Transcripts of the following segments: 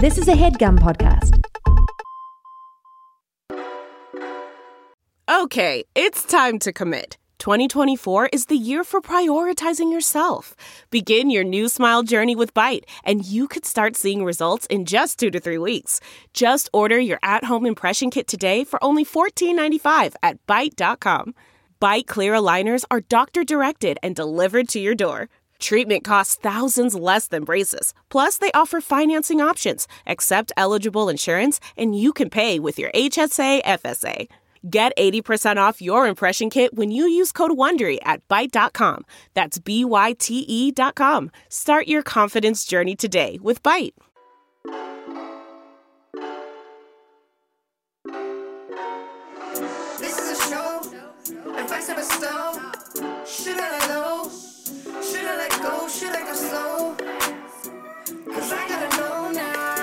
This is a HeadGum podcast. Okay, it's time to commit. 2024 is the year for prioritizing yourself. Begin your new smile journey with Byte, and you could start seeing results in just 2 to 3 weeks. Just order your at-home impression kit today for only $14.95 at Byte.com. Byte Clear aligners are doctor-directed and delivered to your door. Treatment costs thousands less than braces. Plus, they offer financing options, accept eligible insurance, and you can pay with your HSA FSA. Get 80% off your impression kit when you use code WONDERY at Byte.com. That's BYTE.com. Start your confidence journey today with Byte. This is a show. Advice of a stone. Should I let go? Should I let go? Should I go slow? Cause I gotta know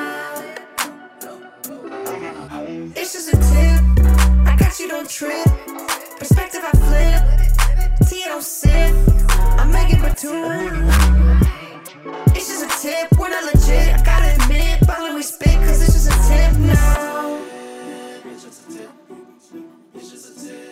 now. It's just a tip. I got you, don't trip. Perspective I flip. Tea I don't sip. I make it but two. It's just a tip. We're not legit. I gotta admit. But when we spit, cause it's just a tip now. It's just a tip. It's just a tip.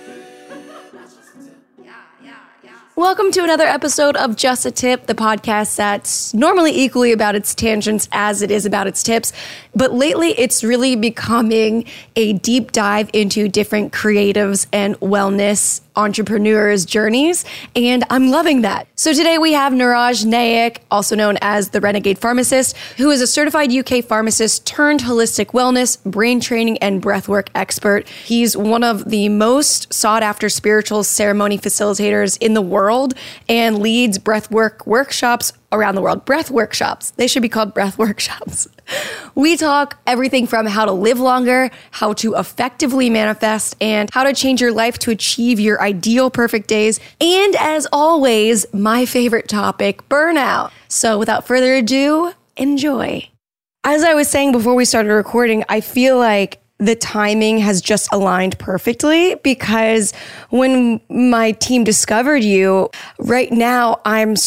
Welcome to another episode of Just a Tip, the podcast that's normally equally about its tangents as it is about its tips. But lately, it's really becoming a deep dive into different creatives and wellness entrepreneurs' journeys, and I'm loving that. So today we have Niraj Nayak, also known as the Renegade Pharmacist, who is a certified UK pharmacist turned holistic wellness, brain training, and breathwork expert. He's one of the most sought-after spiritual ceremony facilitators in the world and leads breathwork workshops around the world. Breath workshops. They should be called breath workshops. We talk everything from how to live longer, how to effectively manifest, and how to change your life to achieve your ideal perfect days. And as always, my favorite topic, burnout. So without further ado, enjoy. As I was saying before we started recording, I feel like the timing has just aligned perfectly because when my team discovered you, right now I'm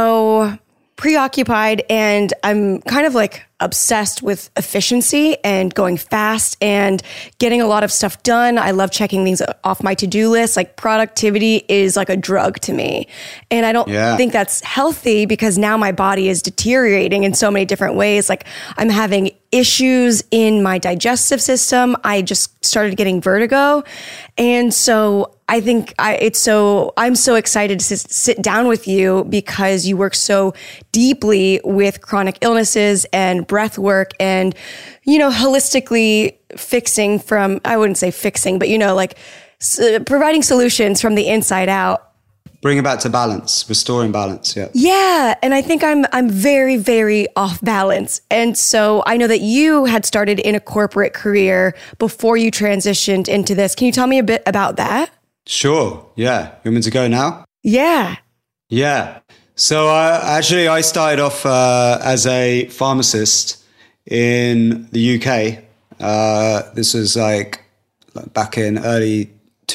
so preoccupied and I'm kind of like obsessed with efficiency and going fast and getting a lot of stuff done. I love checking things off my to-do list. Like productivity is like a drug to me. And I don't think that's healthy because now my body is deteriorating in so many different ways. Like I'm having issues in my digestive system. I just started getting vertigo. And so I think I'm so excited to sit down with you because you work so deeply with chronic illnesses and breath work and, you know, holistically fixing from, I wouldn't say fixing, but, you know, like providing solutions from the inside out. Bring it back to balance, restoring balance. Yeah. Yeah. And I think I'm very, very off balance. And so I know that you had started in a corporate career before you transitioned into this. Can you tell me a bit about that? Sure. Yeah. You want me to go now? Yeah. Yeah. So I started off as a pharmacist in the UK. This was like back in early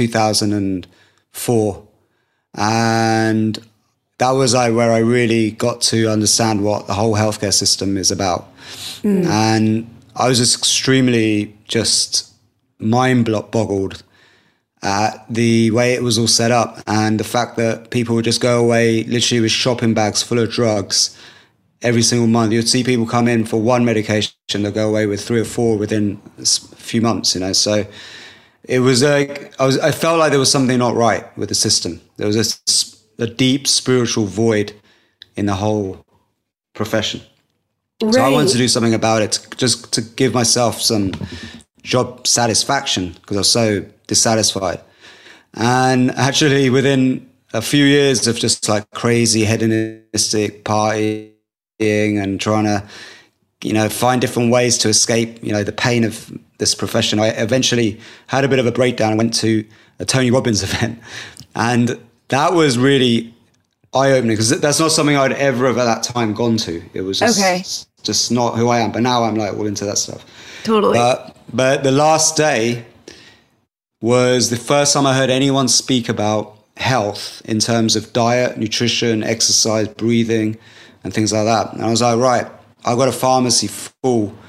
2004. And that was where I really got to understand what the whole healthcare system is about. And I was just extremely mind-boggled at the way it was all set up and the fact that people would just go away literally with shopping bags full of drugs every single month. You'd see people come in for one medication, they'll go away with 3 or 4 within a few months, you know. So it was like, I felt like there was something not right with the system. There was a deep spiritual void in the whole profession. Right. So I wanted to do something about it, just to give myself some job satisfaction because I was so dissatisfied. And actually within a few years of just like crazy hedonistic partying and trying to, you know, find different ways to escape, you know, the pain of this profession, I eventually had a bit of a breakdown. I went to a Tony Robbins event and that was really eye-opening because that's not something I'd ever have at that time gone to. It was just not who I am. But now I'm like all into that stuff. Totally. But the last day was the first time I heard anyone speak about health in terms of diet, nutrition, exercise, breathing, and things like that. And I was like, right, I've got a pharmacy full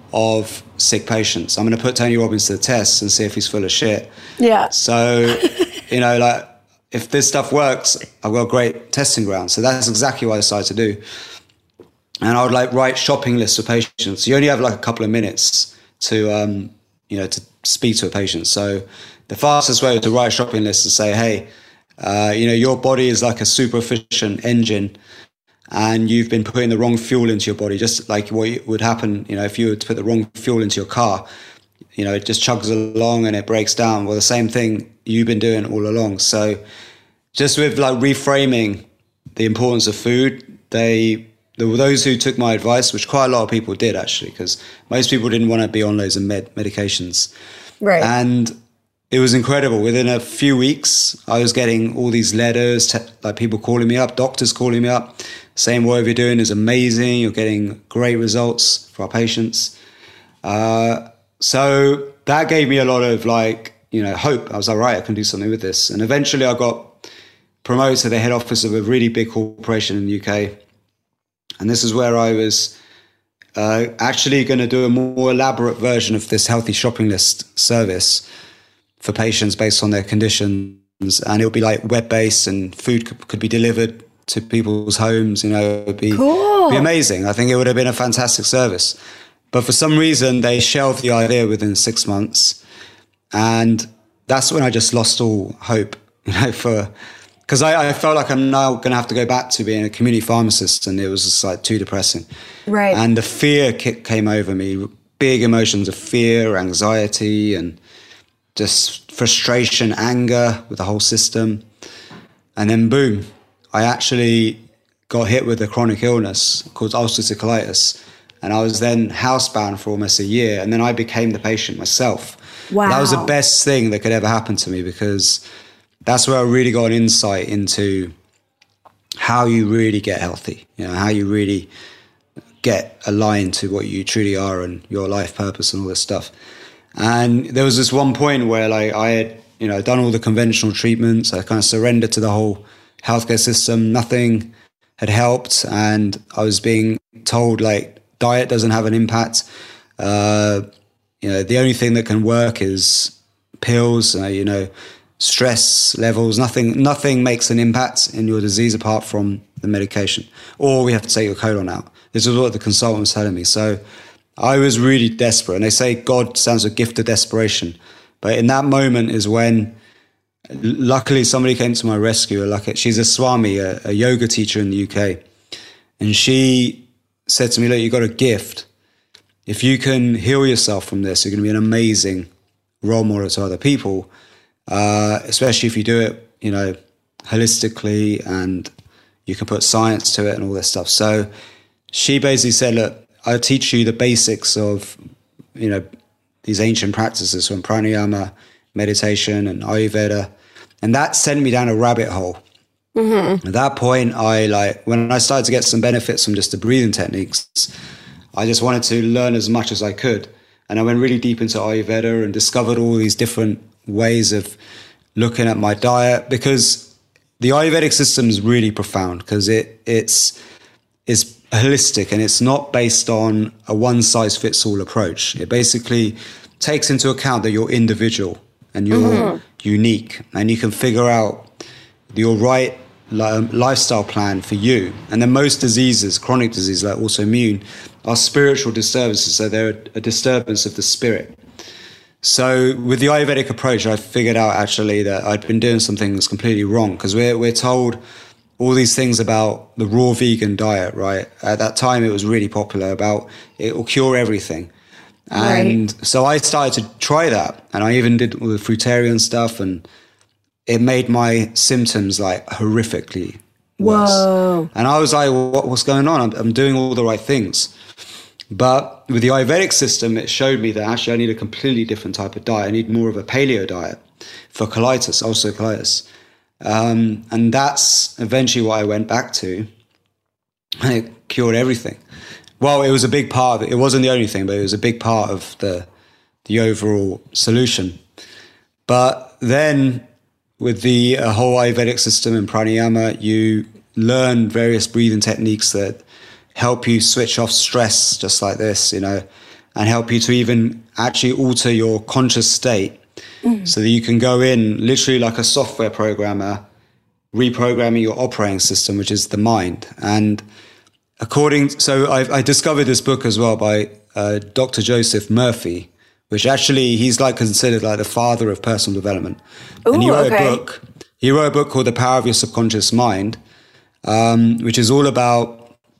of sick patients. I'm going to put Tony Robbins to the test and see if he's full of shit. Yeah. So, you know, like, if this stuff works, I've got a great testing ground. So that's exactly what I decided to do. And I would like write shopping lists for patients. You only have like a couple of minutes to, you know, to speak to a patient. So the fastest way to write a shopping list is to say, hey, you know, your body is like a super efficient engine and you've been putting the wrong fuel into your body, just like what would happen, you know, if you were to put the wrong fuel into your car, you know, it just chugs along and it breaks down. Well, the same thing you've been doing all along. So just with like reframing the importance of food, there were those who took my advice, which quite a lot of people did actually, because most people didn't want to be on loads of medications. Right. And it was incredible. Within a few weeks, I was getting all these letters, like people calling me up, doctors calling me up, saying whatever you're doing is amazing. You're getting great results for our patients. So that gave me a lot of like, you know, hope. I was like, right, I can do something with this. And eventually I got promoted to the head office of a really big corporation in the UK. And this is where I was actually going to do a more elaborate version of this healthy shopping list service for patients based on their conditions. And it would be like web-based and food could be delivered to people's homes. You know, it would be, cool. be amazing. I think it would have been a fantastic service. But for some reason, they shelved the idea within 6 months. And that's when I just lost all hope, you know, because I felt like I'm now going to have to go back to being a community pharmacist, and it was just like too depressing. Right. And the fear came over me, big emotions of fear, anxiety, and just frustration, anger with the whole system. And then boom, I actually got hit with a chronic illness called ulcerative colitis. And I was then housebound for almost a year. And then I became the patient myself. Wow. That was the best thing that could ever happen to me, because that's where I really got an insight into how you really get healthy, you know, how you really get aligned to what you truly are and your life purpose and all this stuff. And there was this one point where like I had, you know, done all the conventional treatments. I kind of surrendered to the whole healthcare system. Nothing had helped. And I was being told like diet doesn't have an impact. You know, the only thing that can work is pills, you know, stress levels, nothing makes an impact in your disease apart from the medication, or we have to take your colon out. This is what the consultant was telling me. So I was really desperate, and they say God sends a gift of desperation. But in that moment is when luckily somebody came to my rescue. Like, she's a Swami, a yoga teacher in the UK. And she said to me, look, you got a gift. If you can heal yourself from this, you're going to be an amazing role model to other people. Especially if you do it, you know, holistically, and you can put science to it and all this stuff. So she basically said, look, I'll teach you the basics of, you know, these ancient practices from pranayama, meditation, and Ayurveda. And that sent me down a rabbit hole. Mm-hmm. At that point, when I started to get some benefits from just the breathing techniques, I just wanted to learn as much as I could. And I went really deep into Ayurveda and discovered all these different ways of looking at my diet, because the Ayurvedic system is really profound, because it's holistic and it's not based on a one-size-fits-all approach. It basically takes into account that you're individual and you're unique, and you can figure out your right lifestyle plan for you. And then most diseases, chronic diseases like autoimmune, are spiritual disturbances, so they're a disturbance of the spirit. So with the Ayurvedic approach, I figured out actually that I'd been doing something that's completely wrong, because we're told all these things about the raw vegan diet, right? At that time, it was really popular about it will cure everything. And so I started to try that, and I even did all the fruitarian stuff, and it made my symptoms like horrifically worse. Whoa. And I was like, what's going on? I'm doing all the right things. But with the Ayurvedic system, it showed me that actually I need a completely different type of diet. I need more of a paleo diet for colitis, ulcerative colitis. And that's eventually what I went back to, and it cured everything. Well, it was a big part of it. It wasn't the only thing, but it was a big part of the overall solution. But then with the whole Ayurvedic system and pranayama, you learn various breathing techniques that help you switch off stress, just like this, you know. and help you to even actually alter your conscious state so that you can go in literally like a software programmer, reprogramming your operating system, which is the mind. And so I discovered this book as well by Dr. Joseph Murphy, which actually he's like considered like the father of personal development. Ooh, and he wrote a book called The Power of Your Subconscious Mind, which is all about,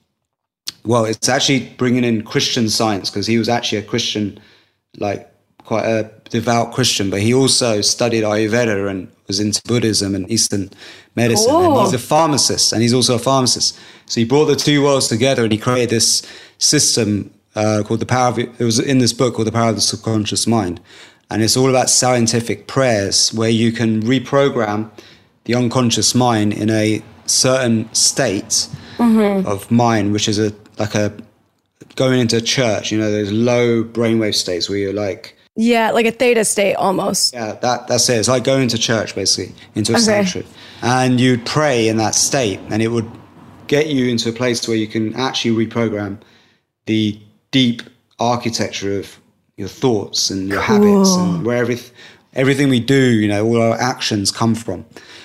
well, it's actually bringing in Christian Science, because he was actually a Christian, like quite a devout Christian, but he also studied Ayurveda and was into Buddhism and Eastern medicine. Cool. And he's a pharmacist, and he's also a pharmacist. So he brought the two worlds together, and he created this system called it was in this book called The Power of the Subconscious Mind. And it's all about scientific prayers where you can reprogram the unconscious mind in a certain state of mind, which is like going into a church, those low brainwave states where you're like... Yeah, like a theta state almost. Yeah, that's it. It's like going to church, basically, into a sanctuary. And you'd pray in that state, and it would get you into a place where you can actually reprogram the deep architecture of your thoughts and your habits, and where everything we do, all our actions come from.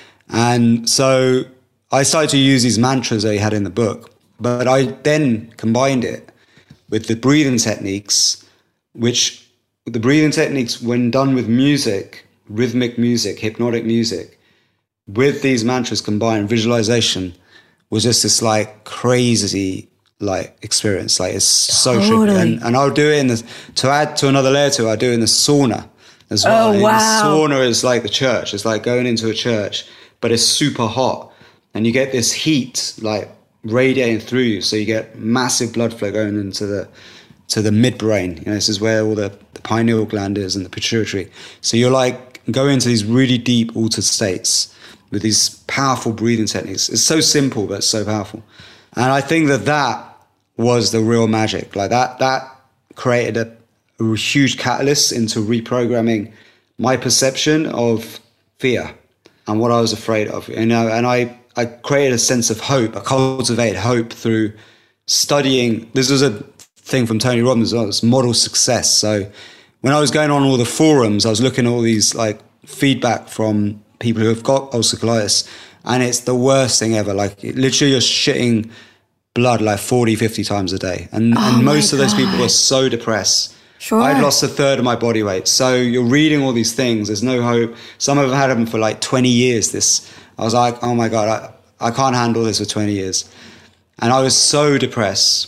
And so I started to use these mantras that he had in the book, but I then combined it with the breathing techniques, which the breathing techniques, when done with music, rhythmic music, hypnotic music, with these mantras combined, visualization, was just this like crazy like experience. Like it's so trippy. And I'll do it to add to another layer to it, I do it in the sauna as well. Oh, wow. The sauna is like the church. It's like going into a church, but it's super hot. And you get this heat like radiating through you. So you get massive blood flow going into the midbrain. This is where all the pineal gland is and the pituitary. So you're like going into these really deep altered states with these powerful breathing techniques. It's so simple, but it's so powerful. And I think that was the real magic. Like that created a huge catalyst into reprogramming my perception of fear and what I was afraid of. And I created a sense of hope. I cultivated hope through studying. This was a thing from Tony Robbins as well. It's model success. So when I was going on all the forums, I was looking at all these like feedback from people who have got ulcerative colitis, and it's the worst thing ever. Like literally you're shitting blood like 40, 50 times a day. And most of those people were so depressed. Sure. I'd lost a third of my body weight. So you're reading all these things. There's no hope. Some of them had them for like 20 years. I was like, oh my God, I can't handle this for 20 years. And I was so depressed,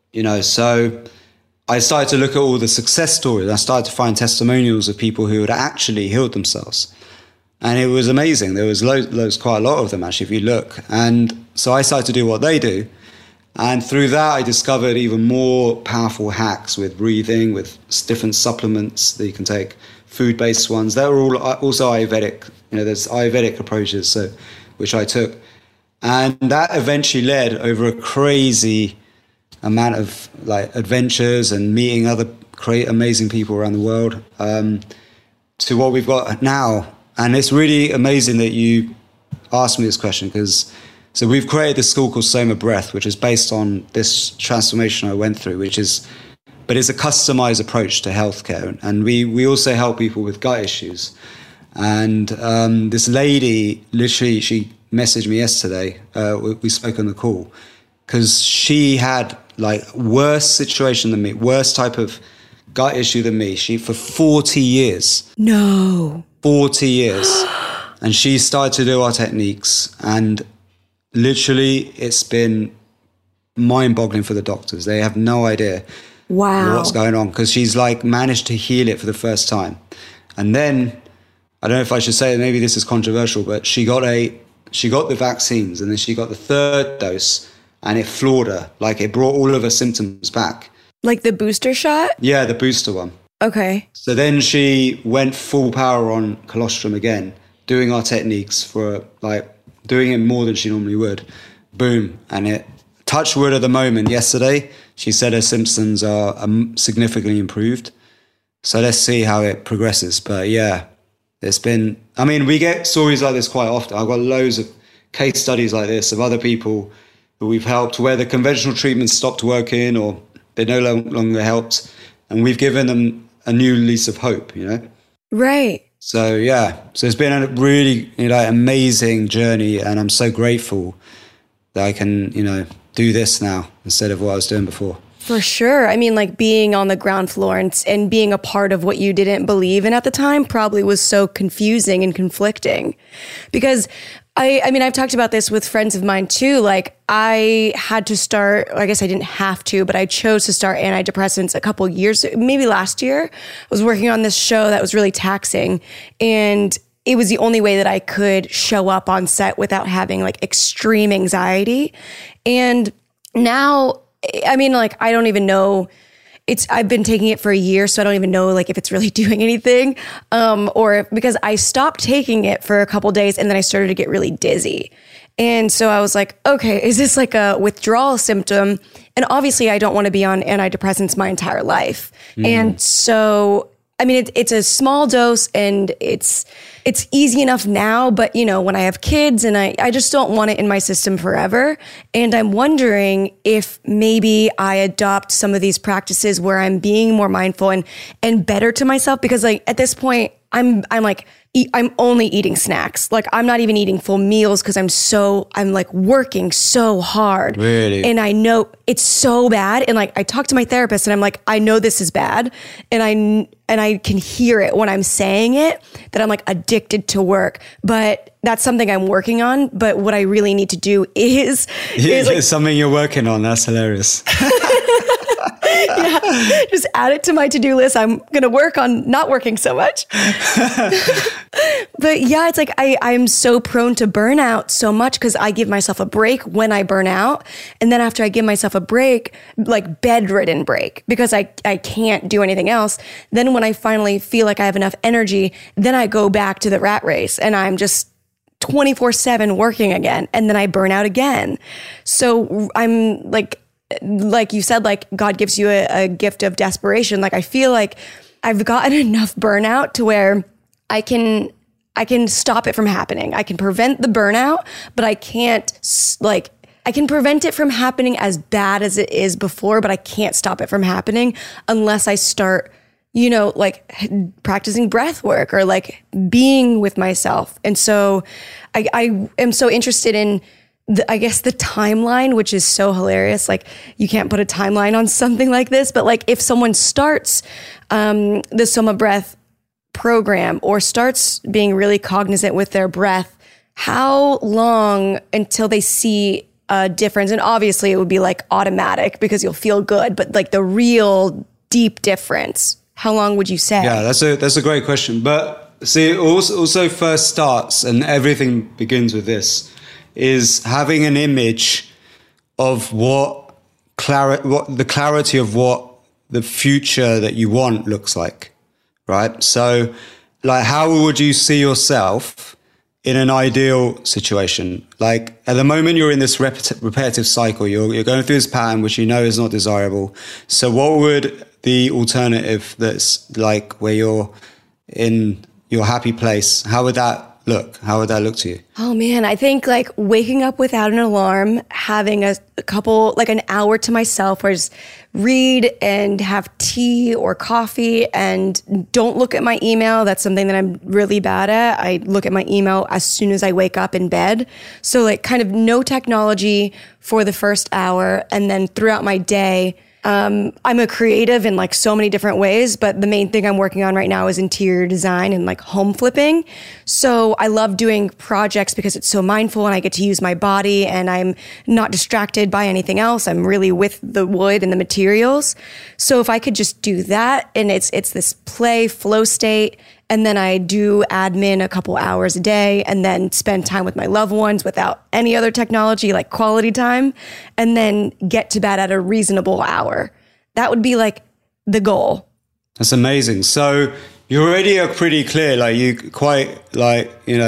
so I started to look at all the success stories. I started to find testimonials of people who had actually healed themselves. And it was amazing. There was quite a lot of them actually, if you look. And so I started to do what they do. And through that, I discovered even more powerful hacks with breathing, with different supplements that you can take, food-based ones. They were all also Ayurvedic. There's Ayurvedic approaches, which I took. And that eventually led over a crazy amount of like adventures and meeting other amazing people around the world to what we've got now. And it's really amazing that you asked me this question, because so we've created this school called Soma Breath, which is based on this transformation I went through, but it's a customized approach to healthcare. And we also help people with gut issues. And this lady, literally, she messaged me yesterday. We spoke on the call, because she had like worse situation than me, worse type of gut issue than me. She, for 40 years. No. 40 years. And she started to do our techniques, and literally it's been mind-boggling for the doctors. They have no idea what's going on, because she's like managed to heal it for the first time. And then, I don't know if I should say it, maybe this is controversial, but she got the vaccines, and then she got the third dose, and it floored her. Like it brought all of her symptoms back. Like the booster shot? Yeah, the booster one. Okay. So then she went full power on colostrum again, doing our techniques for like doing it more than she normally would. Boom. And it touched wood at the moment. Yesterday, she said her symptoms are significantly improved. So let's see how it progresses. But yeah, we get stories like this quite often. I've got loads of case studies like this of other people who we've helped where the conventional treatments stopped working or they no longer helped. and we've given them a new lease of hope, you know? Right. So, yeah. So it's been a really, amazing journey, and I'm so grateful that I can, do this now instead of what I was doing before. For sure. I mean, like being on the ground floor and being a part of what you didn't believe in at the time probably was so confusing and conflicting. Because I mean, I've talked about this with friends of mine too. Like I had to start, I guess I didn't have to, but I chose to start antidepressants a couple years, maybe last year. I was working on this show that was really taxing, and it was the only way that I could show up on set without having like extreme anxiety. And now, I mean, like, I don't even know. I've been taking it for a year, so I don't even know like if it's really doing anything. Because I stopped taking it for a couple days and then I started to get really dizzy. And so I was like, okay, is this like a withdrawal symptom? And obviously I don't want to be on antidepressants my entire life. And so, I mean, it's a small dose and it's easy enough now, but when I have kids and I just don't want it in my system forever. And I'm wondering if maybe I adopt some of these practices where I'm being more mindful and better to myself, because like at this point I'm only eating snacks. Like I'm not even eating full meals because I'm like working so hard. Really? And I know it's so bad. And like I talk to my therapist and I'm like, I know this is bad. And I can hear it when I'm saying it, that I'm like addicted to work. But that's something I'm working on. But what I really need to do is like, something you're working on. That's hilarious. Yeah, just add it to my to-do list. I'm going to work on not working so much. But yeah, it's like I'm so prone to burnout so much because I give myself a break when I burn out. And then after I give myself a break, like bedridden break, because I can't do anything else. Then when I finally feel like I have enough energy, then I go back to the rat race and I'm just 24/7 working again. And then I burn out again. So I'm like you said, like God gives you a gift of desperation. Like I feel like I've gotten enough burnout to where I can stop it from happening. I can prevent the burnout, but I can't I can prevent it from happening as bad as it is before, but I can't stop it from happening unless I start, like practicing breath work or like being with myself. And so I am so interested in I guess the timeline, which is so hilarious. Like you can't put a timeline on something like this, but like if someone starts the Soma Breath program or starts being really cognizant with their breath, how long until they see a difference? And obviously it would be like automatic because you'll feel good, but like the real deep difference, how long would you say? Yeah, that's a great question. But see, it also first starts, and everything begins with this, is having an image of what the clarity of what the future that you want looks like, right? So like, how would you see yourself in an ideal situation? Like at the moment you're in this repetitive cycle, you're going through this pattern, which is not desirable. So what would the alternative that's like where you're in your happy place, how would that look? How would that look to you? Oh man, I think like waking up without an alarm, having a couple, like an hour to myself where I just read and have tea or coffee and don't look at my email. That's something that I'm really bad at. I look at my email as soon as I wake up in bed. So like kind of no technology for the first hour, and then throughout my day, I'm a creative in like so many different ways, but the main thing I'm working on right now is interior design and like home flipping. So I love doing projects because it's so mindful and I get to use my body and I'm not distracted by anything else. I'm really with the wood and the materials. So if I could just do that, and it's this play flow state, and then I do admin a couple hours a day and then spend time with my loved ones without any other technology, like quality time, and then get to bed at a reasonable hour. That would be like the goal. That's amazing. So you already are pretty clear, like you quite like,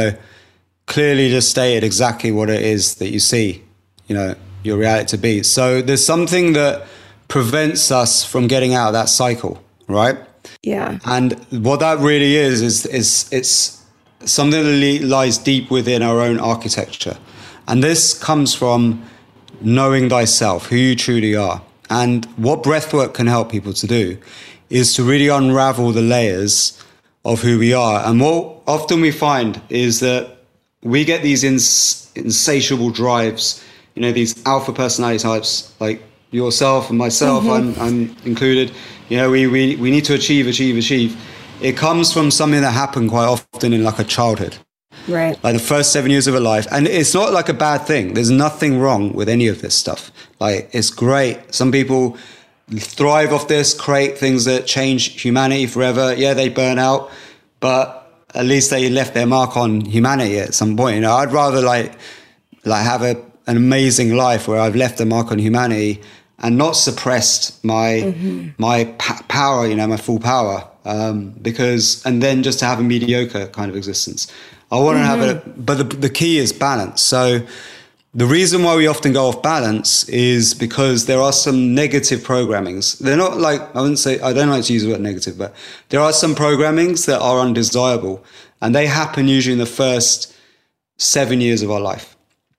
clearly just stated exactly what it is that you see, your reality to be. So there's something that prevents us from getting out of that cycle, right? Yeah. And what that really is it's something that lies deep within our own architecture. And this comes from knowing thyself, who you truly are. And what breathwork can help people to do is to really unravel the layers of who we are. And what often we find is that we get these insatiable drives, these alpha personality types like yourself and myself, I'm included. We need to achieve. It comes from something that happened quite often in like a childhood. Right. Like the first 7 years of a life. And it's not like a bad thing. There's nothing wrong with any of this stuff. Like, it's great. Some people thrive off this, create things that change humanity forever. Yeah, they burn out, but at least they left their mark on humanity at some point. I'd rather like have an amazing life where I've left a mark on humanity and not suppressed my power, my full power, and then just to have a mediocre kind of existence. I want to have but the key is balance. So the reason why we often go off balance is because there are some negative programmings. They're not like, I don't like to use the word negative, but there are some programmings that are undesirable, and they happen usually in the first 7 years of our life.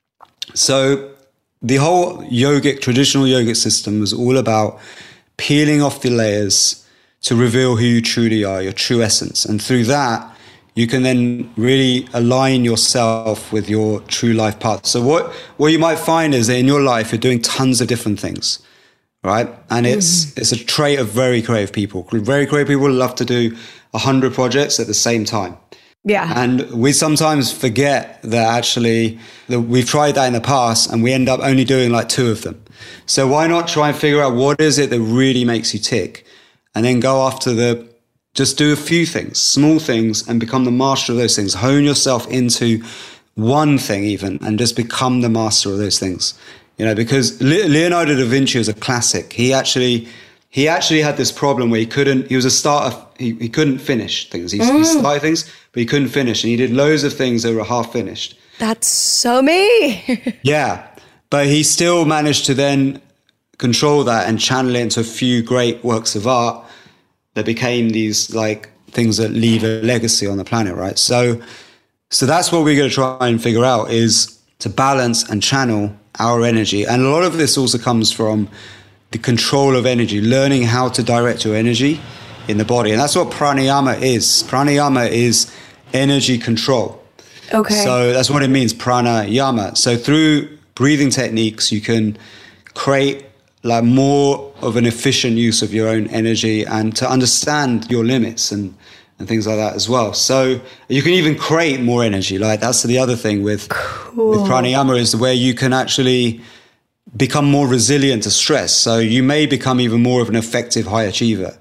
So the whole traditional yogic system was all about peeling off the layers to reveal who you truly are, your true essence. And through that, you can then really align yourself with your true life path. So what you might find is that in your life, you're doing tons of different things, right? And it's a trait of very creative people. Very creative people love to do 100 projects at the same time. Yeah. And we sometimes forget that actually that we've tried that in the past and we end up only doing like 2 of them. So why not try and figure out what is it that really makes you tick, and then go after just do a few things, small things, and become the master of those things. Hone yourself into one thing even, and just become the master of those things. Because Leonardo da Vinci was a classic. He actually had this problem where he was a starter. He couldn't finish things. He started things, but he couldn't finish. And he did loads of things that were half finished. That's so me. Yeah. But he still managed to then control that and channel it into a few great works of art that became these like things that leave a legacy on the planet, right? So that's what we're going to try and figure out, is to balance and channel our energy. And a lot of this also comes from the control of energy, learning how to direct your energy in the body. And that's what pranayama is. Pranayama is energy control. Okay. So that's what it means, pranayama. So through breathing techniques, you can create like more of an efficient use of your own energy, and to understand your limits and things like that as well. So you can even create more energy. Like that's the other thing with pranayama, is where you can actually become more resilient to stress. So you may become even more of an effective high achiever,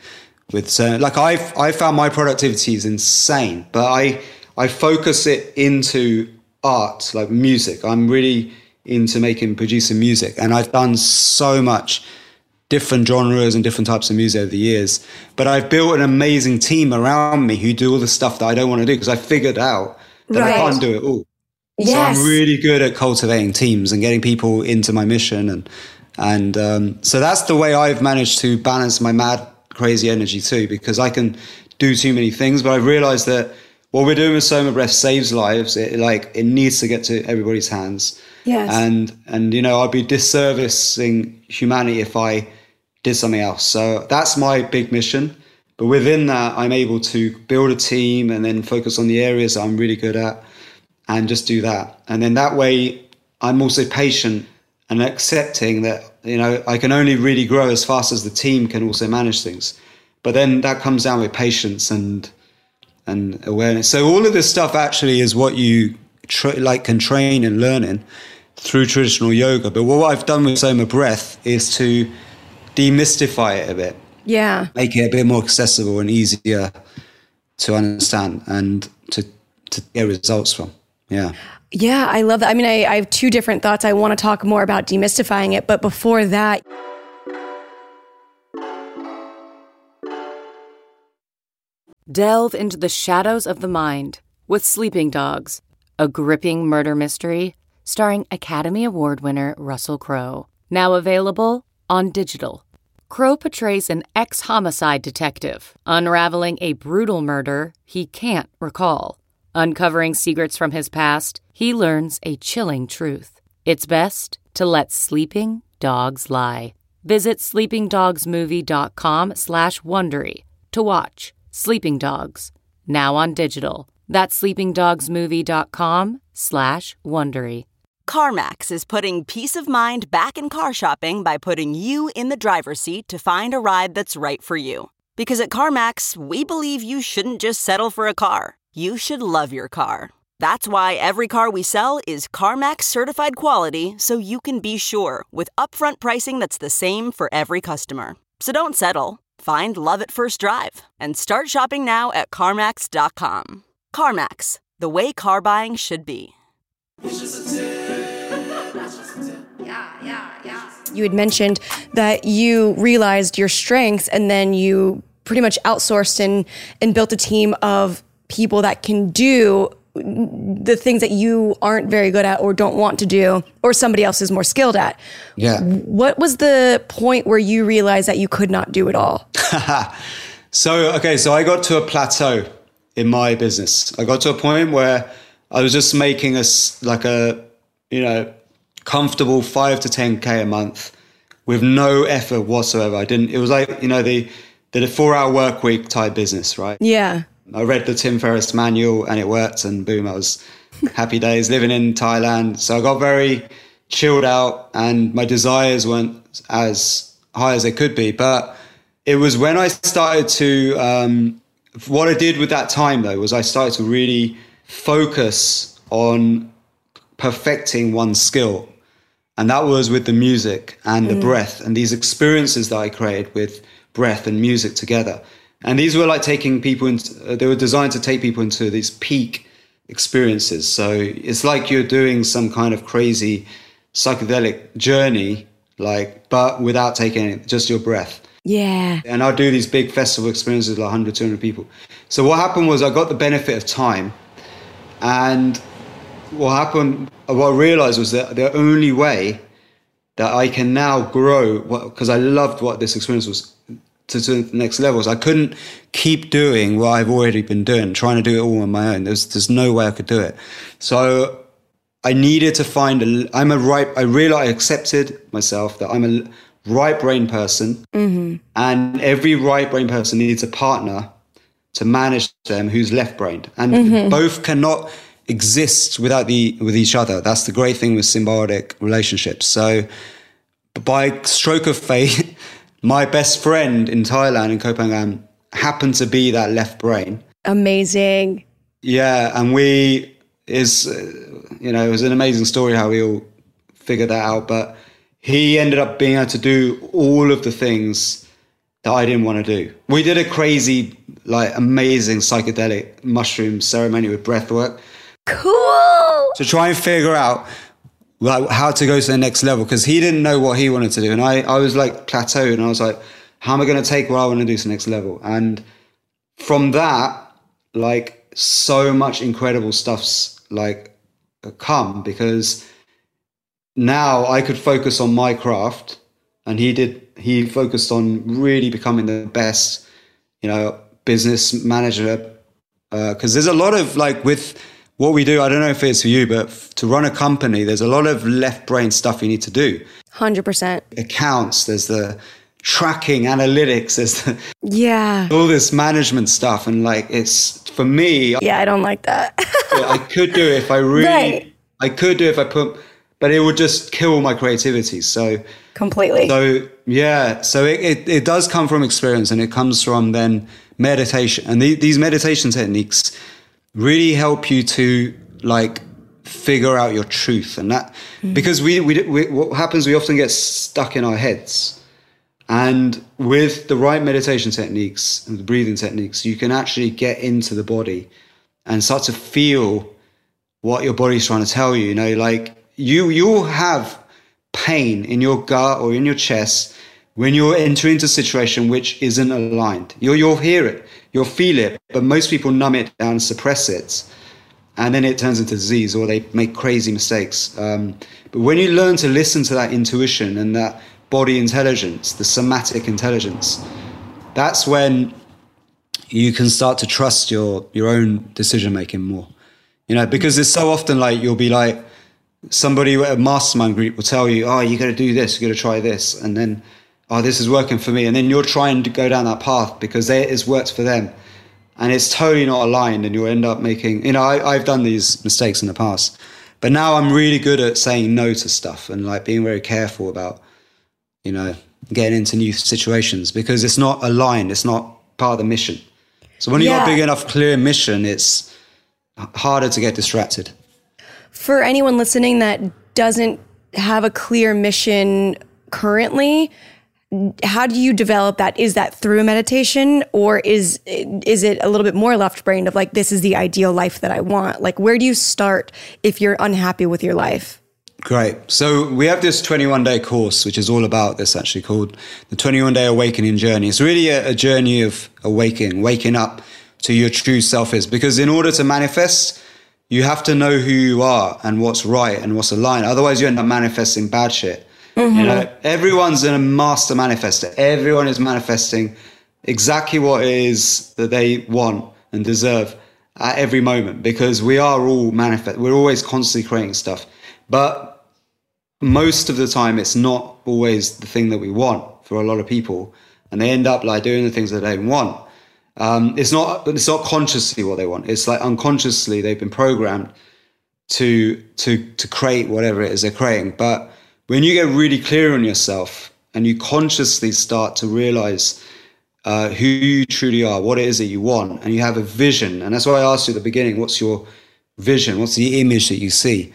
like I found my productivity is insane, but I focus it into art, like music. I'm really into producing music, and I've done so much different genres and different types of music over the years, but I've built an amazing team around me who do all the stuff that I don't want to do, because I figured out that I can't do it all. Yes. So I'm really good at cultivating teams and getting people into my mission, and so that's the way I've managed to balance my mad crazy energy too, because I can do too many things. But I've realized that what we're doing with Soma Breath saves lives. It needs to get to everybody's hands. Yes. And I'd be disservicing humanity if I did something else. So that's my big mission. But within that, I'm able to build a team and then focus on the areas that I'm really good at and just do that. And then that way, I'm also patient and accepting that, I can only really grow as fast as the team can also manage things. But then that comes down with patience and awareness. So all of this stuff actually is what you can train and learn in through traditional yoga. But what I've done with Soma Breath is to demystify it a bit. Yeah. Make it a bit more accessible and easier to understand and to get results from. Yeah. Yeah, I love that. I mean, I have 2 different thoughts. I want to talk more about demystifying it, but before that, delve into the shadows of the mind with Sleeping Dogs, a gripping murder mystery starring Academy Award winner Russell Crowe. Now available on digital. Crowe portrays an ex-homicide detective unraveling a brutal murder he can't recall. Uncovering secrets from his past, he learns a chilling truth. It's best to let sleeping dogs lie. Visit sleepingdogsmovie.com/Wondery to watch Sleeping Dogs, now on digital. That's sleepingdogsmovie.com/Wondery. CarMax is putting peace of mind back in car shopping by putting you in the driver's seat to find a ride that's right for you. Because at CarMax, we believe you shouldn't just settle for a car. You should love your car. That's why every car we sell is CarMax certified quality, so you can be sure with upfront pricing that's the same for every customer. So don't settle. Find love at first drive and start shopping now at CarMax.com. CarMax, the way car buying should be. You had mentioned that you realized your strengths and then you pretty much outsourced and built a team of people that can do the things that you aren't very good at or don't want to do, or somebody else is more skilled at. Yeah. What was the point where you realized that you could not do it all? So I got to a plateau in my business. I got to a point where I was just making comfortable 5 to 10K a month with no effort whatsoever. It was like, the 4-hour work week type business, right? Yeah. I read the Tim Ferriss manual and it worked, and boom, I was happy days living in Thailand. So I got very chilled out and my desires weren't as high as they could be. But it was when I started to, what I did with that time though, was I started to really focus on perfecting one skill. And that was with the music and the breath and these experiences that I created with breath and music together. And these were like taking people they were designed to take people into these peak experiences. So it's like you're doing some kind of crazy psychedelic journey, but without taking just your breath. Yeah. And I'd do these big festival experiences with 100, 200 people. So what happened was I got the benefit of time. And what I realized was that the only way that I can now grow, because I loved what this experience was, to the next levels. I couldn't keep doing what I've already been doing, trying to do it all on my own. There's no way I could do it. So I needed to find I accepted myself that I'm a right brain person, and every right brain person needs a partner to manage them who's left brained, and both cannot exist with each other. That's the great thing with symbiotic relationships. So by stroke of fate, my best friend in Thailand, in Koh Phangan, happened to be that left brain. Amazing. Yeah, and it was an amazing story how we all figured that out. But he ended up being able to do all of the things that I didn't want to do. We did a crazy, amazing psychedelic mushroom ceremony with breath work. Cool. To try and figure out how to go to the next level, because he didn't know what he wanted to do. And I was plateaued, and I was like, how am I going to take what I want to do to the next level? And from that, so much incredible stuff's come, because now I could focus on my craft, and he focused on really becoming the best, business manager. Because there's a lot of with what we do, I don't know if it's for you, but to run a company, there's a lot of left brain stuff you need to do. 100%. Accounts, there's the tracking, analytics, there's all this management stuff. And it's, for me. Yeah, I don't like that. I could do it if I really, right. I could do it if I but it would just kill my creativity. So completely. So yeah, so it does come from experience, and it comes from then meditation. And these meditation techniques really help you to figure out your truth, and that because we what happens, we often get stuck in our heads, and with the right meditation techniques and the breathing techniques, you can actually get into the body and start to feel what your body's trying to tell you. You'll have pain in your gut or in your chest when you're entering into a situation which isn't aligned. You'll hear it, you'll feel it, but most people numb it down and suppress it. And then it turns into disease, or they make crazy mistakes. But when you learn to listen to that intuition and that body intelligence, the somatic intelligence, that's when you can start to trust your own decision-making more. Because it's so often you'll be somebody at a mastermind group will tell you, oh, you got to do this, you got to try this. And then oh, this is working for me. And then you're trying to go down that path because it's worked for them. And it's totally not aligned, and you'll end up making, I've done these mistakes in the past, but now I'm really good at saying no to stuff and like being very careful about, getting into new situations because it's not aligned. It's not part of the mission. So when you got a big enough, clear mission, it's harder to get distracted. For anyone listening that doesn't have a clear mission currently, how do you develop that? Is that through meditation, or is it a little bit more left-brained of like, this is the ideal life that I want? Like, where do you start if you're unhappy with your life? Great. So we have this 21-day course, which is all about this, actually, called the 21-Day Awakening Journey. It's really a journey of waking up to your true self is, because in order to manifest, you have to know who you are and what's right and what's aligned. Otherwise, you end up manifesting bad shit. Mm-hmm. Everyone's a master manifester. Everyone is manifesting exactly what it is that they want and deserve at every moment, because we are all we're always constantly creating stuff. But most of the time, it's not always the thing that we want for a lot of people, and they end up like doing the things that they want. It's not consciously what they want. It's like unconsciously they've been programmed to create whatever it is they're creating. But when you get really clear on yourself and you consciously start to realize who you truly are, what it is that you want, and you have a vision, and that's why I asked you at the beginning, what's your vision? What's the image that you see?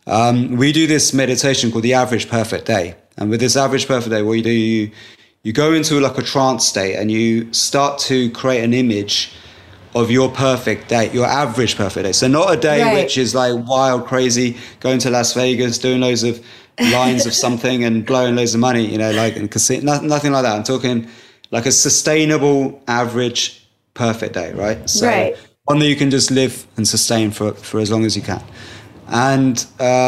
We do this meditation called the Average Perfect Day. And with this Average Perfect Day, what you do, you go into like a trance state and you start to create an image of your perfect day, your average perfect day. So not a day which is like wild, crazy, going to Las Vegas, doing loads of lines of something and blowing loads of money, like in casino, nothing like that. I'm talking like a sustainable, average, perfect day, right? So one that you can just live and sustain for as long as you can. And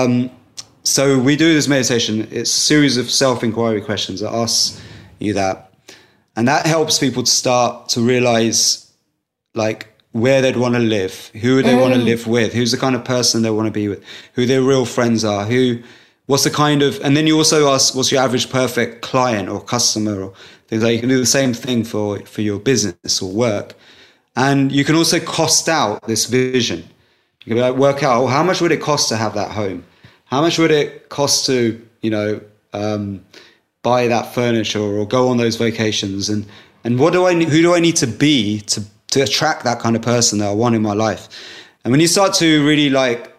so we do this meditation. It's a series of self-inquiry questions that ask you that. And that helps people to start to realize like where they'd want to live, who they want to live with, who's the kind of person they want to be with, who their real friends are, what's the kind of, and then you also ask, what's your average perfect client or customer or things like. You can do the same thing for your business or work. And you can also cost out this vision. You can work out, how much would it cost to have that home? How much would it cost to, buy that furniture or go on those vacations? And who do I need to be to attract that kind of person that I want in my life? And when you start to really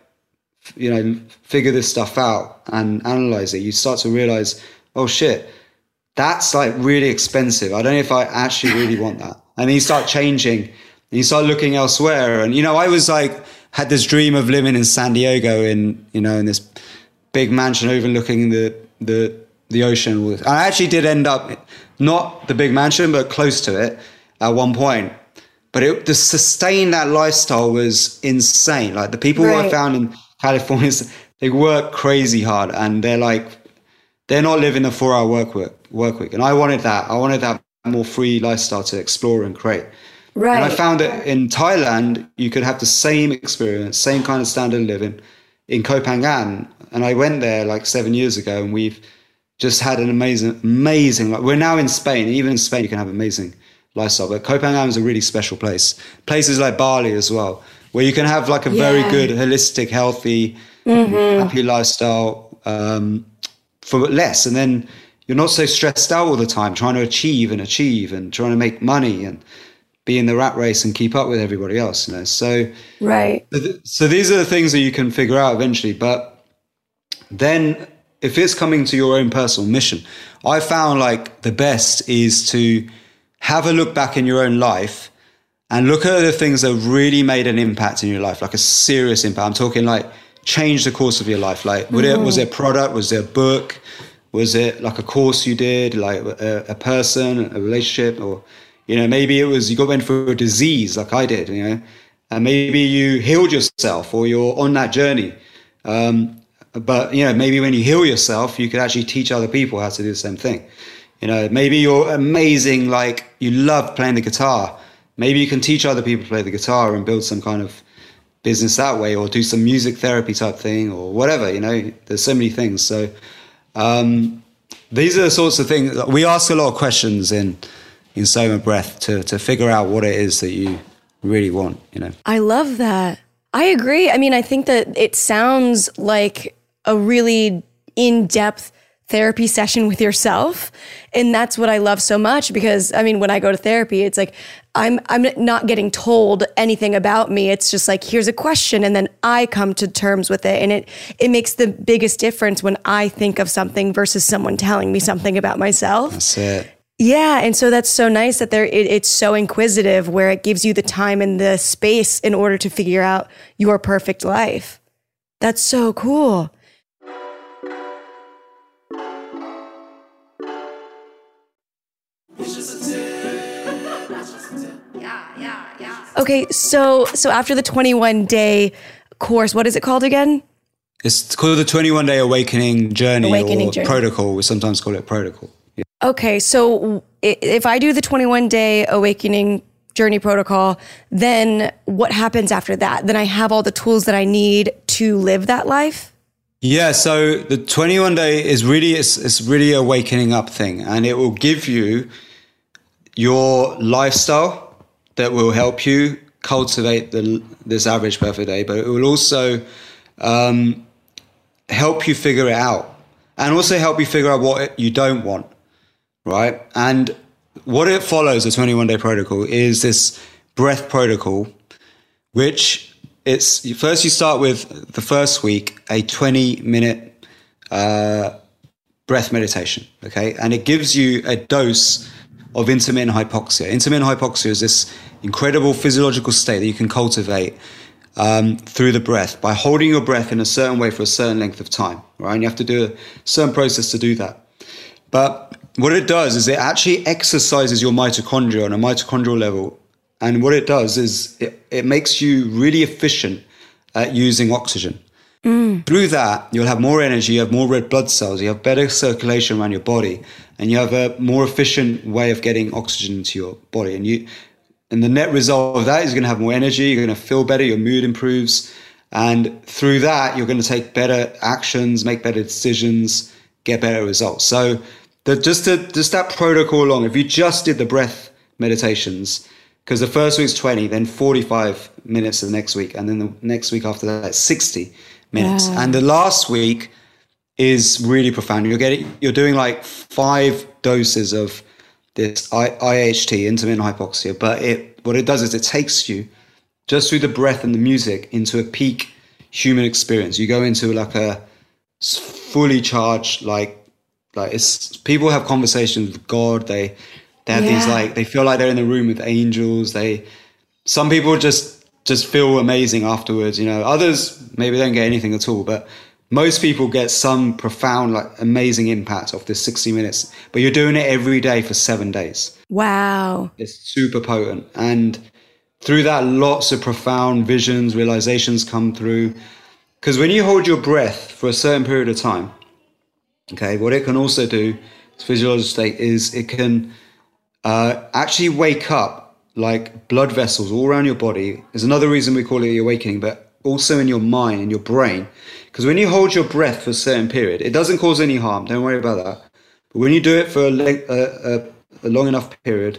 figure this stuff out and analyze it, you start to realize, oh shit, that's like really expensive. I don't know if I actually really want that. And then you start changing and you start looking elsewhere. And, I was had this dream of living in San Diego in this big mansion overlooking the ocean. And I actually did end up, not the big mansion, but close to it at one point. But to sustain that lifestyle was insane. Like the people who I found in California, they work crazy hard and they're not living the 4-hour work week. And I wanted that more free lifestyle to explore and create. Right. And I found that in Thailand, you could have the same experience, same kind of standard of living in Koh Phangan. And I went there 7 years ago, and we've just had an amazing, we're now in Spain. Even in Spain, you can have amazing lifestyle. But Koh Phangan is a really special place. Places like Bali as well, where you can have a very good, holistic, healthy, happy lifestyle for less. And then you're not so stressed out all the time trying to achieve and trying to make money and be in the rat race and keep up with everybody else, So these are the things that you can figure out eventually. But then if it's coming to your own personal mission, I found the best is to have a look back in your own life and look at the things that really made an impact in your life, a serious impact. I'm talking change the course of your life. Was it a product? Was it a book? Was it a course you did, a person, a relationship, or maybe it was you went through a disease like I did, and maybe you healed yourself or you're on that journey. But maybe when you heal yourself, you could actually teach other people how to do the same thing. Maybe you're amazing, you love playing the guitar. Maybe you can teach other people to play the guitar and build some kind of business that way, or do some music therapy type thing or whatever, there's so many things. So these are the sorts of things we ask a lot of questions in Soma Breath to figure out what it is that you really want, you know. I love that. I agree. I mean, I think that it sounds like a really in-depth therapy session with yourself. And that's what I love so much because, I mean, when I go to therapy, it's like, I'm not getting told anything about me. It's just like, here's a question. And then I come to terms with it. And it makes the biggest difference when I think of something versus someone telling me something about myself. That's it. Yeah. And so that's so nice that it's so inquisitive where it gives you the time and the space in order to figure out your perfect life. That's so cool. Okay, so after the 21-day course, what is it called again? It's called the 21-day Awakening Journey or Protocol. We sometimes call it Protocol. Yeah. Okay, so if I do the 21-day Awakening Journey Protocol, then what happens after that? Then I have all the tools that I need to live that life? Yeah, so the 21-day is really, it's really a awakening up thing, and it will give you your lifestyle that will help you cultivate this average perfect day, but it will also help you figure it out and also help you figure out what you don't want, right? And what it follows, the 21-day protocol, is this breath protocol, which it's first you start with the first week, a 20-minute breath meditation, okay? And it gives you a dose of intermittent hypoxia. Intermittent hypoxia is this incredible physiological state that you can cultivate through the breath by holding your breath in a certain way for a certain length of time, right? And you have to do a certain process to do that. But what it does is it actually exercises your mitochondria on a mitochondrial level. And what it does is it makes you really efficient at using oxygen. Through that, you'll have more energy, you have more red blood cells, you have better circulation around your body, and you have a more efficient way of getting oxygen into your body. And the net result of that is you're going to have more energy, you're going to feel better, your mood improves, and through that, you're going to take better actions, make better decisions, get better results. So just that protocol along, if you just did the breath meditations, because the first week's 20, then 45 minutes the next week, and then the next week after that, 60 minutes. Wow. And the last week is really profound. You're doing like 5 doses of this IHT, intermittent hypoxia, but what it does is it takes you just through the breath and the music into a peak human experience. You go into like a fully charged, like it's, people have conversations with God. They have these they feel like they're in the room with angels. Some people just feel amazing afterwards, you know. Others maybe don't get anything at all, but most people get some profound, like amazing impact of this 60 minutes. But you're doing it every day for 7 days. Wow. It's super potent. And through that, lots of profound visions, realizations come through. Because when you hold your breath for a certain period of time, okay, what it can also do, its physiological state, is it can actually wake up like blood vessels all around your body. There's another reason we call it the awakening, but also in your mind and your brain. Because when you hold your breath for a certain period, it doesn't cause any harm. Don't worry about that. But when you do it for a long enough period,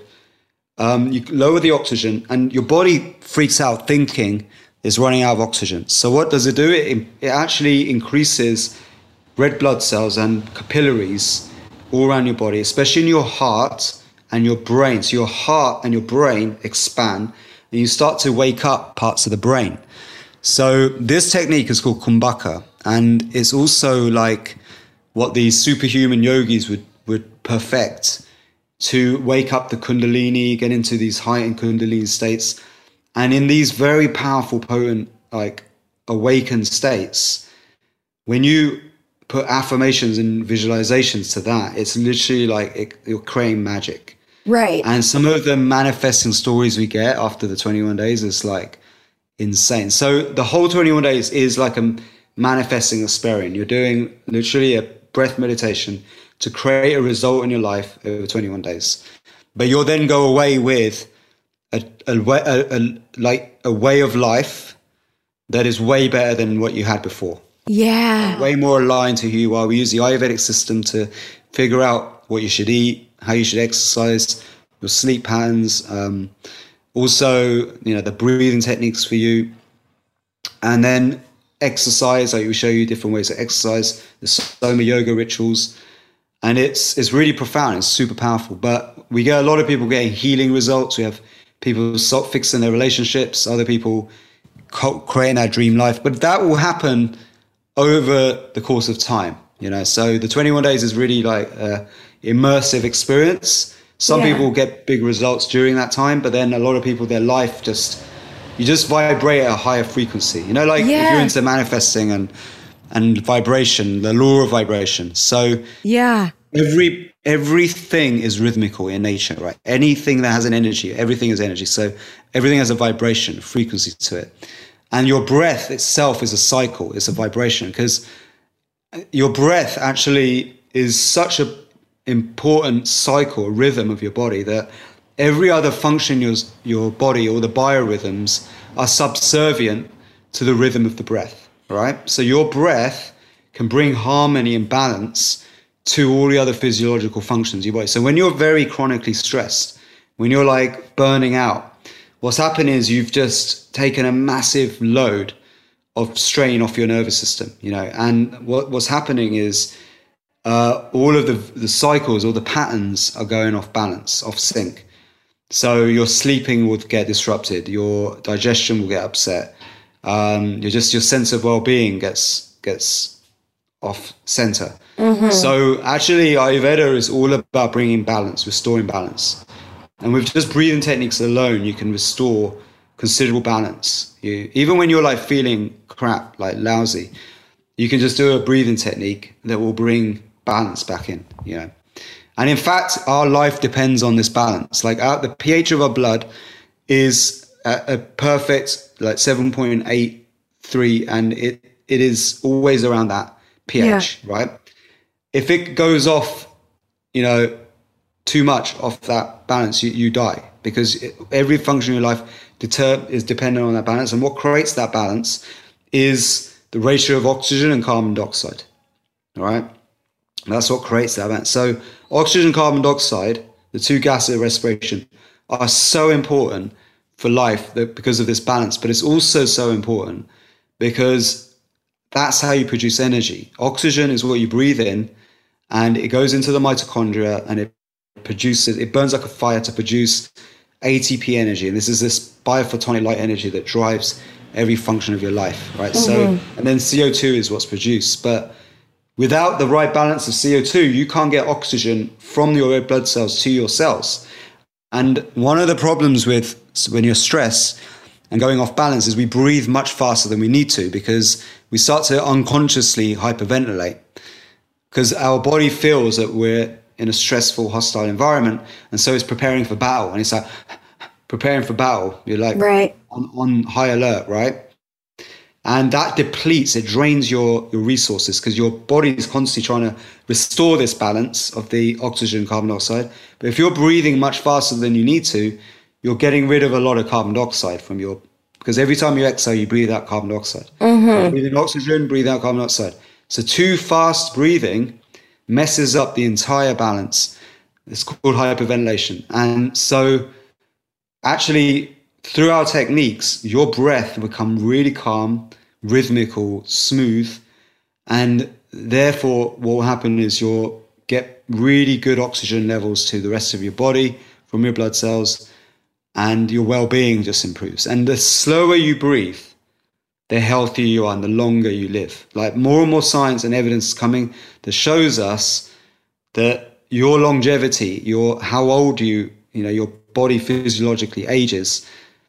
you lower the oxygen and your body freaks out thinking it's running out of oxygen. So what does it do? It actually increases red blood cells and capillaries all around your body, especially in your heart and your brain. So your heart and your brain expand and you start to wake up parts of the brain. So this technique is called Kumbhaka, and it's also like what these superhuman yogis would perfect to wake up the Kundalini, get into these heightened Kundalini states. And in these very powerful, potent, like awakened states, when you put affirmations and visualizations to that, it's literally like you're creating magic. Right. And some of the manifesting stories we get after the 21 days is like insane. So the whole 21 days is like a manifesting experiment. You're doing literally a breath meditation to create a result in your life over 21 days. But you'll then go away with a way of life that is way better than what you had before. Yeah. Way more aligned to who you are. We use the Ayurvedic system to figure out what you should eat, how you should exercise, your sleep patterns, also, the breathing techniques for you. And then exercise, we show you different ways to exercise, the Soma yoga rituals. And it's really profound. It's super powerful. But we get a lot of people getting healing results. We have people fixing their relationships, other people creating their dream life. But that will happen over the course of time, So the 21 days is really like an immersive experience. Some people get big results during that time, but then a lot of people, their life you just vibrate at a higher frequency. If you're into manifesting and vibration, the law of vibration. So everything is rhythmical in nature, right? Anything that has an energy, everything is energy. So everything has a vibration, frequency to it. And your breath itself is a cycle, it's a vibration, because your breath actually is such an important cycle, rhythm of your body, that every other function in your body, or the biorhythms, are subservient to the rhythm of the breath, right? So your breath can bring harmony and balance to all the other physiological functions of your body. So when you're very chronically stressed, when you're like burning out, what's happened is you've just taken a massive load of strain off your nervous system, and what's happening is all of the cycles, all the patterns are going off balance, off sync. So your sleeping will get disrupted, your digestion will get upset, your sense of well-being gets off center. Mm-hmm. So actually Ayurveda is all about bringing balance, restoring balance. And with just breathing techniques alone, you can restore considerable balance. Even when you're like feeling crap, like lousy, you can just do a breathing technique that will bring balance back in, And in fact, our life depends on this balance. Like the pH of our blood is a perfect like 7.83, and it is always around that pH, right? If it goes off, too much off that balance, you die, because every function in your life is dependent on that balance. And what creates that balance is the ratio of oxygen and carbon dioxide, all right? That's what creates that balance. So oxygen and carbon dioxide, the two gases of respiration, are so important for life because of this balance. But it's also so important because that's how you produce energy. Oxygen is what you breathe in, and it goes into the mitochondria, and it burns like a fire to produce ATP energy. And this is this biophotonic light energy that drives every function of your life, right? Mm-hmm. So, and then CO2 is what's produced. But without the right balance of CO2, you can't get oxygen from your red blood cells to your cells. And one of the problems with when you're stressed and going off balance is we breathe much faster than we need to, because we start to unconsciously hyperventilate, because our body feels that we're in a stressful, hostile environment, and so it's preparing for battle. And it's like preparing for battle. You're like on high alert, right? And that depletes, it drains your resources, because your body is constantly trying to restore this balance of the oxygen and carbon dioxide. But if you're breathing much faster than you need to, you're getting rid of a lot of carbon dioxide because every time you exhale, you breathe out carbon dioxide. Mm-hmm. Breathe in oxygen, breathe out carbon dioxide. So too fast breathing messes up the entire balance. It's called hyperventilation. And so actually, through our techniques, your breath will become really calm, rhythmical, smooth, and therefore what will happen is you'll get really good oxygen levels to the rest of your body from your blood cells, and your well-being just improves. And the slower you breathe, the healthier you are and the longer you live. Like more and more science and evidence is coming that shows us that your longevity, how old your body physiologically ages,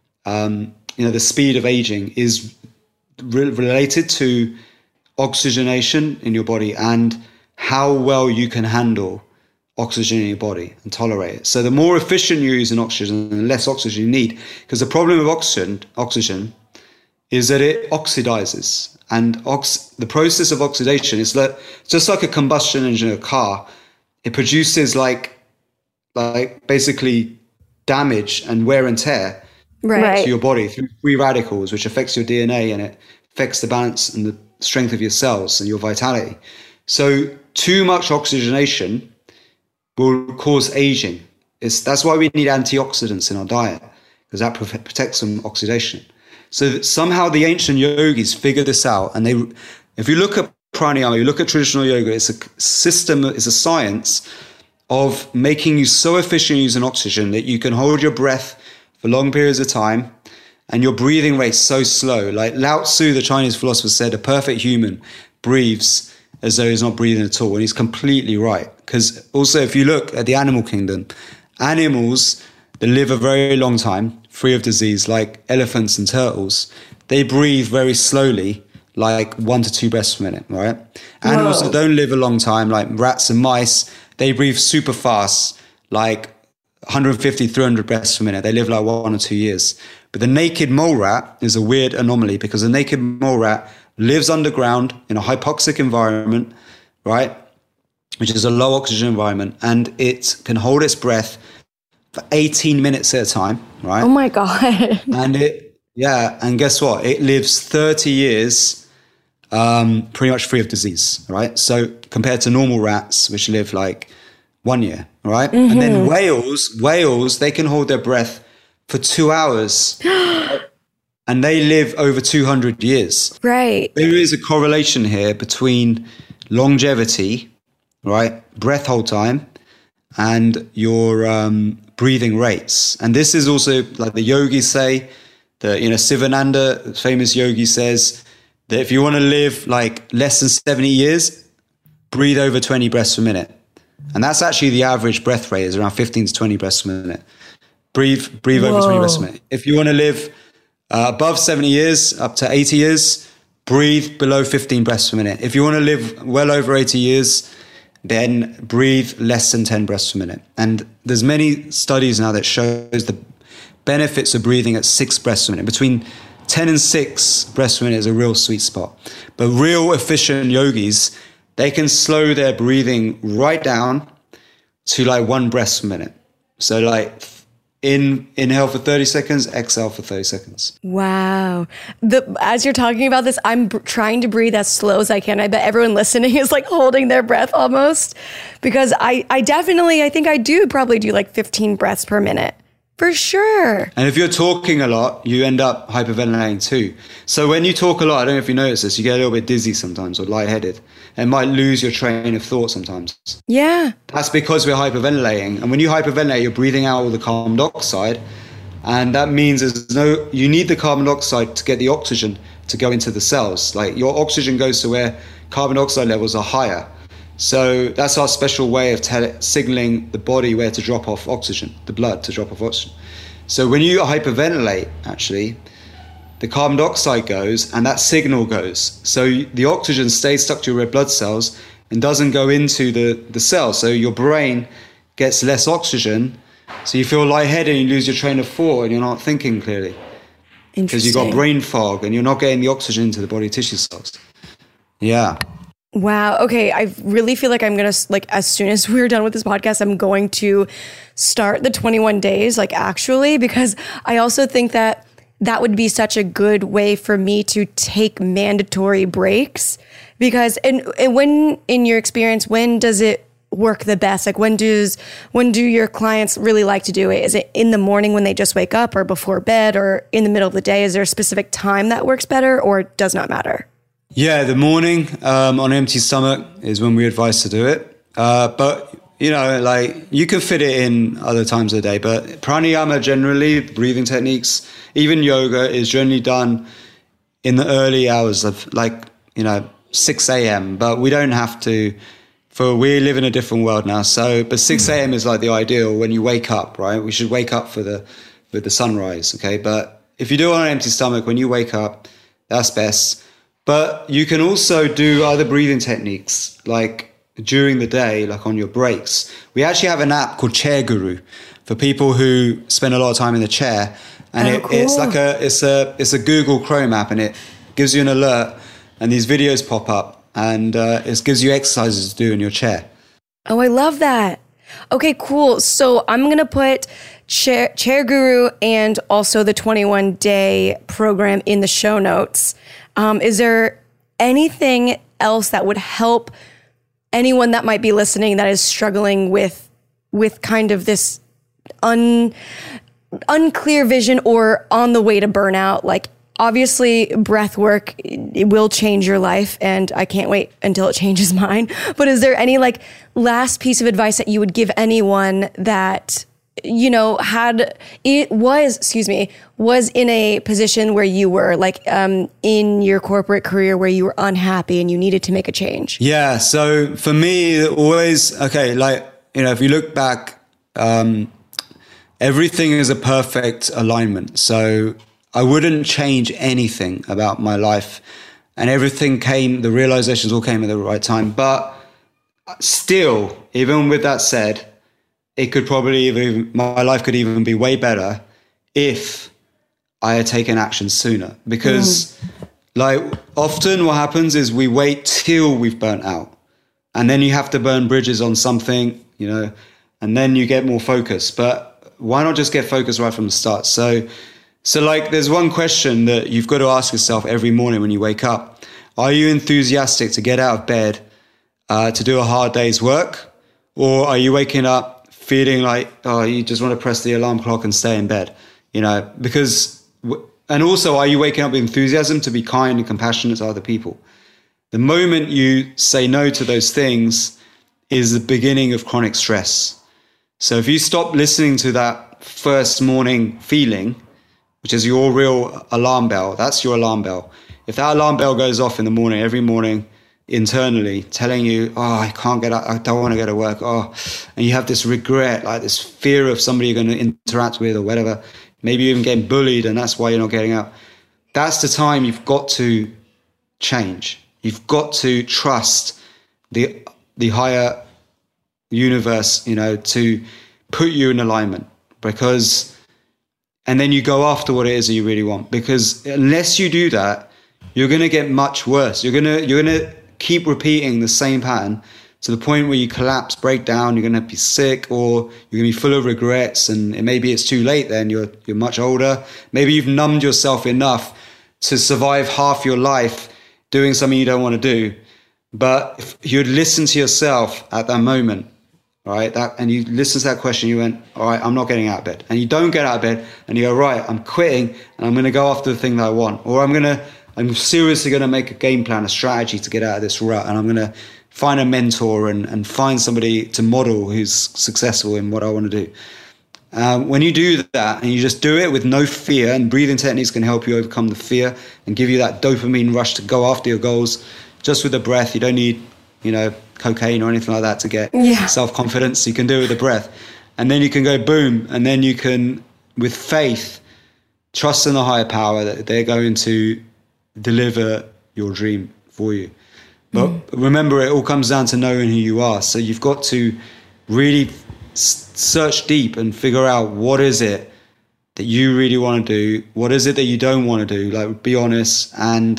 the speed of aging is related to oxygenation in your body and how well you can handle oxygen in your body and tolerate it. So the more efficient you use in oxygen, the less oxygen you need, because the problem with oxygen is that it oxidizes, and the process of oxidation is just like a combustion engine in a car. It produces like basically damage and wear and tear to your body through free radicals, which affects your DNA, and it affects the balance and the strength of your cells and your vitality. So too much oxygenation will cause aging. That's why we need antioxidants in our diet, because that protects from oxidation. So somehow the ancient yogis figured this out. And if you look at pranayama, you look at traditional yoga, it's a system, it's a science of making you so efficient using oxygen that you can hold your breath for long periods of time and your breathing rate's so slow. Like Lao Tzu, the Chinese philosopher, said a perfect human breathes as though he's not breathing at all. And he's completely right. Because also if you look at the animal kingdom, animals that live a very long time, free of disease, like elephants and turtles, they breathe very slowly, like 1 to 2 breaths per minute, right? Animals that don't live a long time, like rats and mice, they breathe super fast, like 150, 300 breaths per minute. They live like 1 or 2 years. But the naked mole rat is a weird anomaly because the naked mole rat lives underground in a hypoxic environment, right? Which is a low oxygen environment, and it can hold its breath for 18 minutes at a time, right? Oh my God. And guess what? It lives 30 years pretty much free of disease, right? So compared to normal rats, which live like 1 year, right? Mm-hmm. And then whales, they can hold their breath for 2 hours and they live over 200 years. Right. There is a correlation here between longevity, right? Breath hold time and your breathing rates. And this is also like the yogis say that, Sivananda, the famous yogi, says that if you want to live like less than 70 years, breathe over 20 breaths per minute. And that's actually the average breath rate is around 15 to 20 breaths per minute. Breathe over 20 breaths per minute. If you want to live above 70 years, up to 80 years, breathe below 15 breaths per minute. If you want to live well over 80 years, then breathe less than 10 breaths per minute. And there's many studies now that shows the benefits of breathing at 6 breaths per minute. Between 10 and 6 breaths per minute is a real sweet spot. But real efficient yogis, they can slow their breathing right down to like 1 breath per minute. So like inhale for 30 seconds, exhale for 30 seconds. Wow. As you're talking about this, I'm trying to breathe as slow as I can. I bet everyone listening is like holding their breath almost, because I think I do probably do like 15 breaths per minute. For sure. And if you're talking a lot, you end up hyperventilating too. So when you talk a lot, I don't know if you notice this, you get a little bit dizzy sometimes or lightheaded and might lose your train of thought sometimes. Yeah. That's because we're hyperventilating. And when you hyperventilate, you're breathing out all the carbon dioxide. And that means you need the carbon dioxide to get the oxygen to go into the cells. Like your oxygen goes to where carbon dioxide levels are higher. So that's our special way of signaling the body where to drop off oxygen, the blood to drop off oxygen. So when you hyperventilate, actually, the carbon dioxide goes and that signal goes. So the oxygen stays stuck to your red blood cells and doesn't go into the cell. So your brain gets less oxygen. So you feel lightheaded and you lose your train of thought and you're not thinking clearly. Because you've got brain fog and you're not getting the oxygen into the body tissue cells. Yeah. Wow. Okay. I really feel like I'm going to, like, as soon as we're done with this podcast, I'm going to start the 21 days, like, actually, because I also think that would be such a good way for me to take mandatory breaks. Because, and when, in your experience, when does it work the best? Like, when do your clients really like to do it? Is it in the morning when they just wake up, or before bed, or in the middle of the day? Is there a specific time that works better, or it does not matter? Yeah, the morning on an empty stomach is when we advise to do it. But, like you can fit it in other times of the day. But pranayama generally, breathing techniques, even yoga is generally done in the early hours of 6 a.m. But we don't have to, we live in a different world now. So, but 6 a.m. is like the ideal when you wake up, right? We should wake up with the sunrise, okay? But if you do it on an empty stomach, when you wake up, that's best. But you can also do other breathing techniques, like during the day, like on your breaks. We actually have an app called Chair Guru for people who spend a lot of time in the chair. And cool. It's a Google Chrome app, and it gives you an alert, and these videos pop up, and it gives you exercises to do in your chair. Oh, I love that. Okay, cool. So I'm going to put Chair Guru and also the 21-day program in the show notes. Is there anything else that would help anyone that might be listening that is struggling with with kind of this unclear vision or on the way to burnout, like obviously breath work, it will change your life and I can't wait until it changes mine. But is there any like last piece of advice that you would give anyone that, you know, was in a position where you were like in your corporate career where you were unhappy and you needed to make a change? Yeah. So for me, always, okay, like, you know, if you look back, everything is a perfect alignment. So I wouldn't change anything about my life, and the realizations all came at the right time. But still, even with that said, it could probably my life could even be way better if I had taken action sooner. Because like often what happens is we wait till we've burnt out, and then you have to burn bridges on something, you know, and then you get more focus. But why not just get focused right from the start? So like there's one question that you've got to ask yourself every morning when you wake up. Are you enthusiastic to get out of bed to do a hard day's work? Or are you waking up feeling like, oh, you just want to press the alarm clock and stay in bed? You know, and also, are you waking up with enthusiasm to be kind and compassionate to other people? The moment you say no to those things is the beginning of chronic stress. So if you stop listening to that first morning feeling, which is your real alarm bell, that's your alarm bell. If that alarm bell goes off in the morning, every morning, internally, telling you, oh, I can't get out, I don't want to go to work, and you have this regret, like this fear of somebody you're going to interact with or whatever, maybe you're even getting bullied and that's why you're not getting out. That's the time you've got to change. You've got to trust the higher universe, you know, to put you in alignment, and then you go after what it is that you really want. Because unless you do that, you're going to get much worse. You're going to keep repeating the same pattern to the point where you collapse, break down, you're going to be sick, or you're going to be full of regrets, and maybe it's too late then, you're much older. Maybe you've numbed yourself enough to survive half your life doing something you don't want to do. But if you'd listen to yourself at that moment, right, and you listen to that question, you went, all right, I'm not getting out of bed. And you don't get out of bed, and you go, right, I'm quitting, and I'm going to go after the thing that I want. Or I'm seriously going to make a game plan, a strategy to get out of this rut, and I'm going to find a mentor and find somebody to model who's successful in what I want to do. When you do that, and you just do it with no fear, and breathing techniques can help you overcome the fear and give you that dopamine rush to go after your goals, just with the breath. You don't need, you know, cocaine or anything like that to get self-confidence. You can do it with the breath. And then you can go boom. And then you can, with faith, trust in the higher power that they're going to deliver your dream for you. But remember, it all comes down to knowing who you are. So you've got to really search deep and figure out what is it that you really want to do? What is it that you don't want to do? Like, be honest and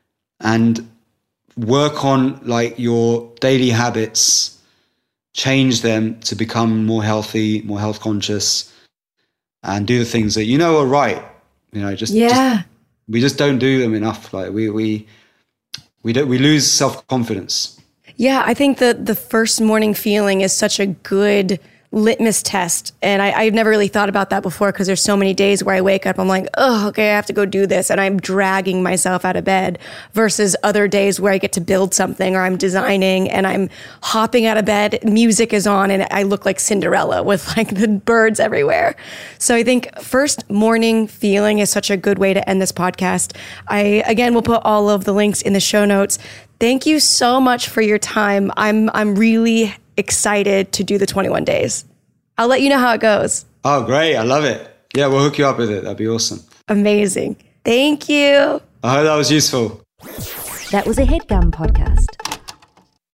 work on like your daily habits, change them to become more healthy, more health conscious, and do the things that you know are right. You know, we just don't do them enough. Like we lose self-confidence. Yeah, I think the first morning feeling is such a good litmus test. And I've never really thought about that before, because there's so many days where I wake up, I'm like, oh, okay, I have to go do this. And I'm dragging myself out of bed, versus other days where I get to build something, or I'm designing and I'm hopping out of bed, music is on, and I look like Cinderella with like the birds everywhere. So I think first morning feeling is such a good way to end this podcast. I, again, will put all of the links in the show notes. Thank you so much for your time. I'm really excited to do the 21 days. I'll let you know how it goes. Oh, great. I love it. Yeah, we'll hook you up with it. That'd be awesome. Amazing. Thank you. I hope that was useful. That was a HeadGum podcast.